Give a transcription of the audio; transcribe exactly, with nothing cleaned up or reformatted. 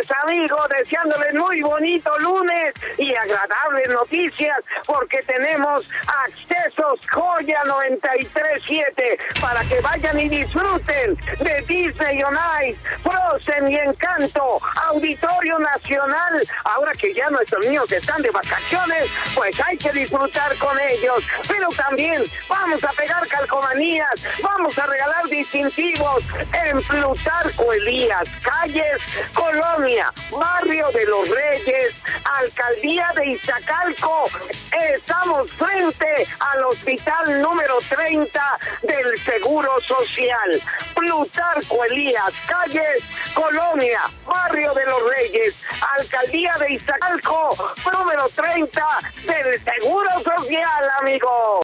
lunes, amigos, deseándoles muy bonito lunes y agradables noticias, porque tenemos accesos Joya noventa y tres siete para que vayan y disfruten de Disney on Ice, Frozen y Encanto, Auditorio Nacional. Ahora que ya nuestros niños están de vacaciones, pues hay que disfrutar con ellos, pero también vamos a pegar calcomanías, vamos a regalar distintivos en Plutarco Elías, calles Colonia, Barrio de los Reyes, Alcaldía de Iztacalco. Estamos frente al hospital número treinta del Seguro Social. Plutarco Elías, calles Colonia, Barrio de los Reyes, Alcaldía de Iztacalco, número treinta del Seguro Social, amigos.